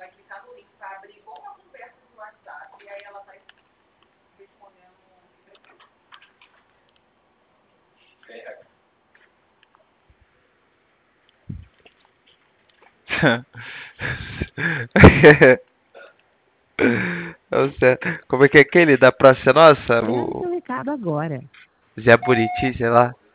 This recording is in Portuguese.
Como é que é aquele da Praça Nossa? Grave O seu recado agora. Zé Buriti, sei lá.